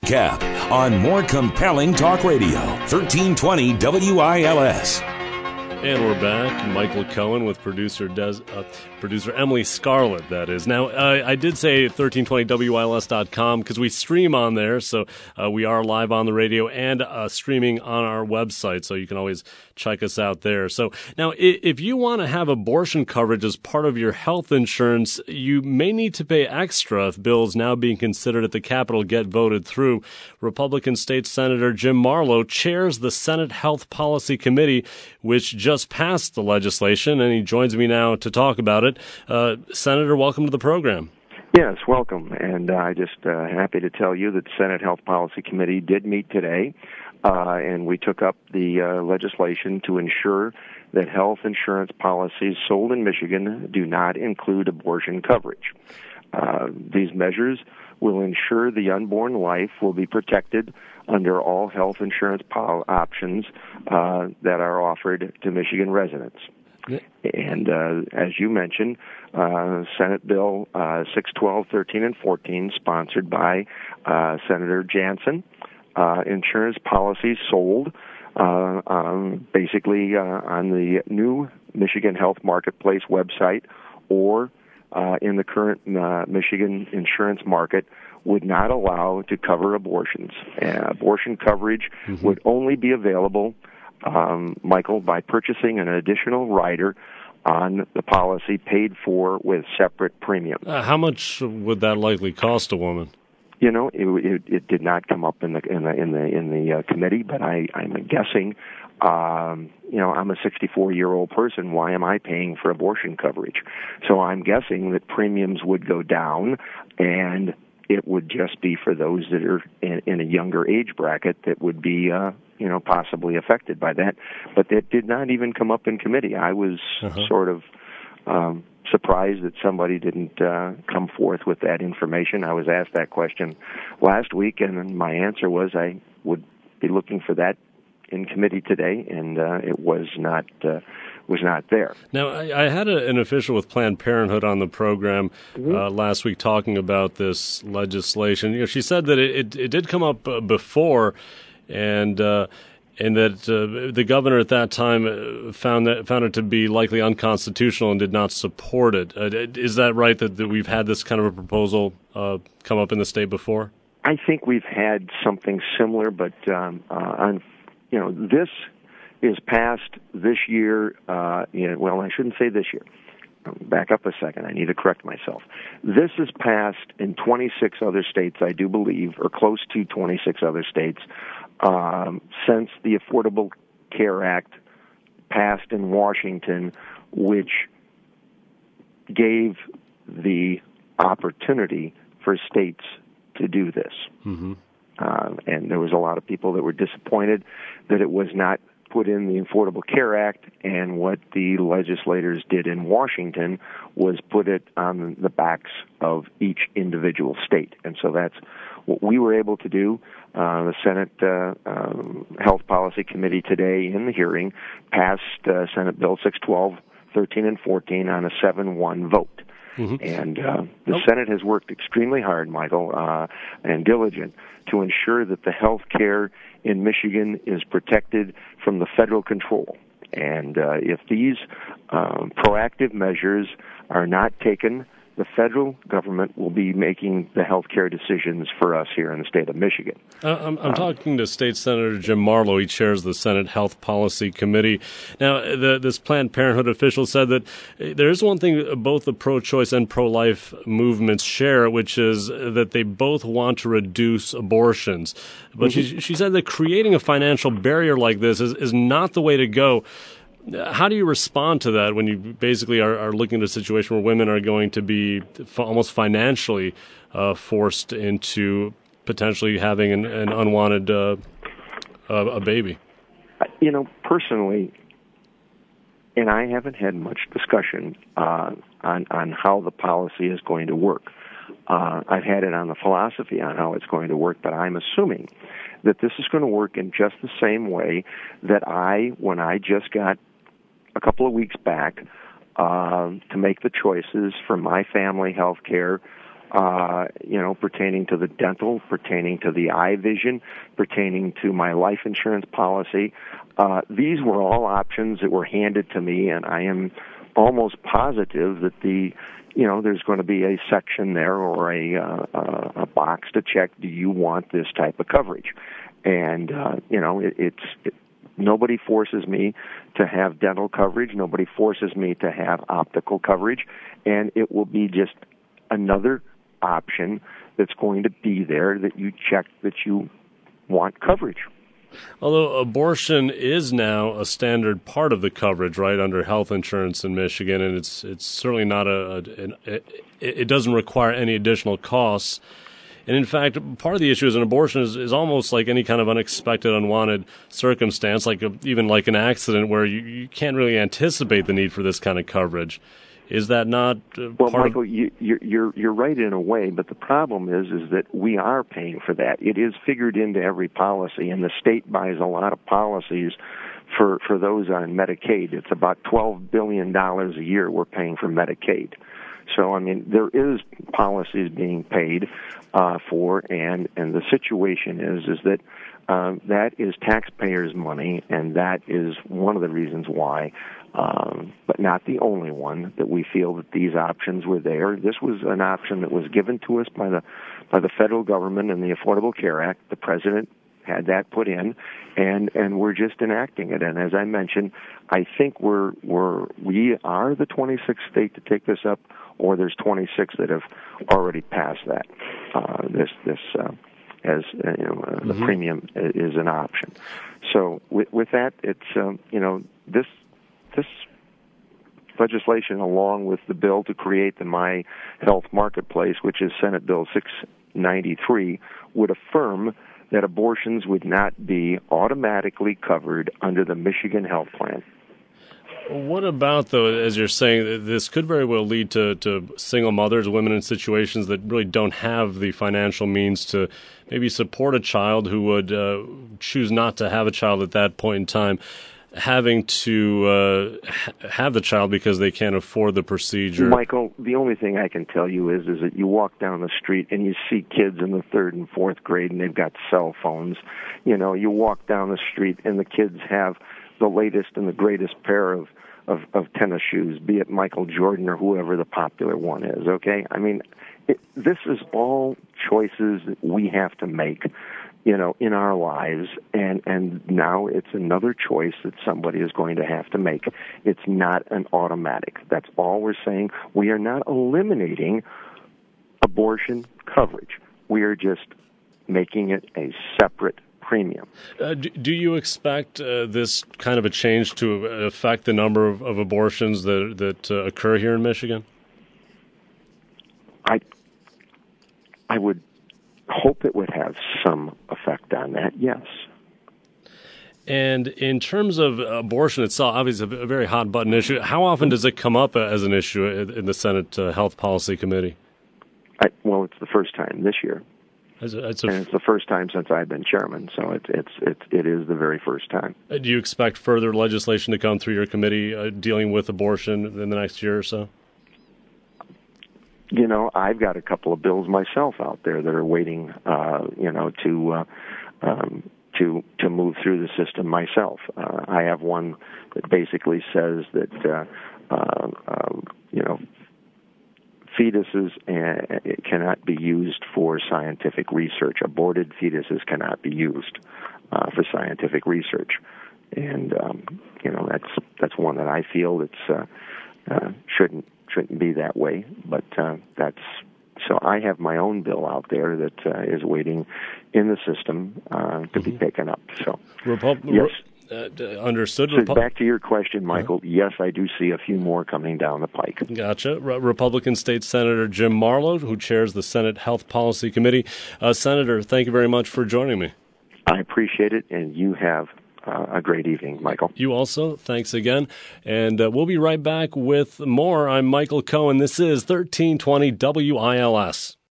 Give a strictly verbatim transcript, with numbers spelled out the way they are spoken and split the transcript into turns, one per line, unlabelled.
Cap on more compelling talk radio, thirteen twenty W I L S.
And we're back. Michael Cohen with producer Des, uh, producer Emily Scarlett, that is. Now, uh, I did say thirteen twenty W I L S dot com because we stream on there, so uh, we are live on the radio and uh, streaming on our website, so you can always check us out there. So now, if you want to have abortion coverage as part of your health insurance, you may need to pay extra if bills now being considered at the Capitol get voted through. Republican State Senator Jim Marlowe chairs the Senate Health Policy Committee, which just passed the legislation, and he joins me now to talk about it. Uh, Senator, welcome to the program.
Yes, welcome. And uh, I just uh, happy to tell you that the Senate Health Policy Committee did meet today, uh, and we took up the uh, legislation to ensure that health insurance policies sold in Michigan do not include abortion coverage. Uh, these measures will ensure the unborn life will be protected under all health insurance pol- options uh, that are offered to Michigan residents. Yeah. And uh, as you mentioned, uh, Senate Bill uh, six twelve, thirteen, and fourteen, sponsored by uh, Senator Jansen, uh, insurance policies sold uh, um, basically uh, on the new Michigan Health Marketplace website or uh, in the current uh, Michigan insurance market would not allow to cover abortions. Uh, abortion coverage mm-hmm. would only be available, um, Michael, by purchasing an additional rider on the policy paid for with separate premium.
Uh, how much would that likely cost a woman?
You know, it, it, it did not come up in the in the in the in the uh, committee, but I, I'm guessing. Um, you know, I'm a sixty-four-year-old person. Why am I paying for abortion coverage? So I'm guessing that premiums would go down, and it would just be for those that are in, in a younger age bracket that would be, uh, you know, possibly affected by that. But that did not even come up in committee. I was uh-huh. sort of um, surprised that somebody didn't uh, come forth with that information. I was asked that question last week, and my answer was I would be looking for that in committee today, and uh, it was not uh, was not there.
Now, I, I had a, an official with Planned Parenthood on the program mm-hmm. uh, last week talking about this legislation. You know, she said that it, it, it did come up uh, before, and uh, and that uh, the governor at that time found that found it to be likely unconstitutional and did not support it. Uh, is that right? That, that we've had this kind of a proposal uh, come up in the state before?
I think we've had something similar, but um, uh, on. You know, this is passed this year, uh, you know, well, I shouldn't say this year. Back up a second. I need to correct myself. This is passed in twenty-six other states, I do believe, or close to twenty-six other states, um, since the Affordable Care Act passed in Washington, which gave the opportunity for states to do this. Mm-hmm. Uh, and there was a lot of people that were disappointed that it was not put in the Affordable Care Act, and what the legislators did in Washington was put it on the backs of each individual state. And so that's what we were able to do. Uh, the Senate uh, um, Health Policy Committee today in the hearing passed uh, Senate Bill six twelve, thirteen, and fourteen on a seven one vote. Mm-hmm. And uh, the oh. Senate has worked extremely hard, Michael, uh, and diligent to ensure that the health care in Michigan is protected from the federal control. And uh, if these um, proactive measures are not taken, the federal government will be making the health care decisions for us here in the state of Michigan.
Uh, I'm, I'm uh, talking to State Senator Jim Marlowe. He chairs the Senate Health Policy Committee. Now, the, this Planned Parenthood official said that there is one thing both the pro-choice and pro-life movements share, which is that they both want to reduce abortions. But mm-hmm. she, she said that creating a financial barrier like this is, is not the way to go. How do you respond to that when you basically are, are looking at a situation where women are going to be f- almost financially uh, forced into potentially having an, an unwanted uh, uh, a baby?
You know, personally, and I haven't had much discussion uh, on on how the policy is going to work. Uh, I've had it on the philosophy on how it's going to work, but I'm assuming that this is going to work in just the same way that I, when I just got a couple of weeks back uh, to make the choices for my family health care uh, you know, pertaining to the dental, pertaining to the eye vision, pertaining to my life insurance policy. Uh, these were all options that were handed to me, and I am almost positive that the, you know, there's going to be a section there or a, uh, a box to check, do you want this type of coverage? And, uh, you know, it, it's, it, nobody forces me to have dental coverage. Nobody forces me to have optical coverage. And it will be just another option that's going to be there that you check that you want coverage.
Although abortion is now a standard part of the coverage, right, under health insurance in Michigan, and it's it's certainly not a, a, a it, it doesn't require any additional costs. And in fact, part of the issue is an abortion is, is almost like any kind of unexpected, unwanted circumstance, like a, even like an accident where you, you can't really anticipate the need for this kind of coverage. Is that not uh,
well,
part
Michael?
Of...
You, you're you're right in a way, but the problem is is that we are paying for that. It is figured into every policy, and the state buys a lot of policies for for those on Medicaid. It's about twelve billion dollars a year we're paying for Medicaid. So I mean, there is policies being paid uh, for, and and the situation is is that uh, that is taxpayers' money, and that is one of the reasons why. Um, but not the only one, that we feel that these options were there. This was an option that was given to us by the by the federal government and the Affordable Care Act. The president had that put in, and and we're just enacting it. And as I mentioned, I think we're we're we are the twenty-sixth state to take this up, or there's twenty-six that have already passed that. Uh, this this. Uh, as uh, you know, uh, mm-hmm. the premium is an option. So with, with that, it's um, you know this. This legislation, along with the bill to create the My Health Marketplace, which is Senate Bill six ninety-three, would affirm that abortions would not be automatically covered under the Michigan Health Plan.
What about, though, as you're saying, this could very well lead to, to single mothers, women in situations that really don't have the financial means to maybe support a child who would uh, choose not to have a child at that point in time, having to uh, have the child because they can't afford the procedure.
Michael, the only thing I can tell you is is that you walk down the street and you see kids in the third and fourth grade and they've got cell phones. You know, you walk down the street and the kids have the latest and the greatest pair of, of, of tennis shoes, be it Michael Jordan or whoever the popular one is, okay? I mean, it, this is all choices that we have to make, you know, in our lives, and, and now it's another choice that somebody is going to have to make. It's not an automatic. That's all we're saying. We are not eliminating abortion coverage. We are just making it a separate premium.
Uh, do, do you expect uh, this kind of a change to affect the number of, of abortions that, that uh, occur here in Michigan?
I, I would hope it would have some effect on that, yes.
And in terms of abortion itself, obviously a very hot button issue. How often does it come up as an issue in the Senate uh, Health Policy Committee?
I, well, it's the first time this year,
it's a, it's a,
and it's the first time since I've been chairman. So it's it's it's it is the very first time.
Do you expect further legislation to come through your committee uh, dealing with abortion in the next year or so?
You know, I've got a couple of bills myself out there that are waiting, uh, you know, to uh, um, to to move through the system myself. Uh, I have one that basically says that, uh, uh, um, you know, fetuses uh, cannot be used for scientific research. Aborted fetuses cannot be used uh, for scientific research, and um, you know, that's that's one that I feel that's uh, uh, shouldn't. shouldn't be that way, but uh, that's so. I have my own bill out there that uh, is waiting in the system uh, to mm-hmm. be taken up. So,
Repub-
yes,
uh, understood.
So
Repu-
back to your question, Michael. Uh-huh. Yes, I do see a few more coming down the pike.
Gotcha. Re- Republican State Senator Jim Marlowe, who chairs the Senate Health Policy Committee. Uh, Senator, thank you very much for joining me.
I appreciate it, and you have Uh, a great evening, Michael.
You also. Thanks again. And uh, we'll be right back with more. I'm Michael Cohen. This is thirteen twenty W I L S.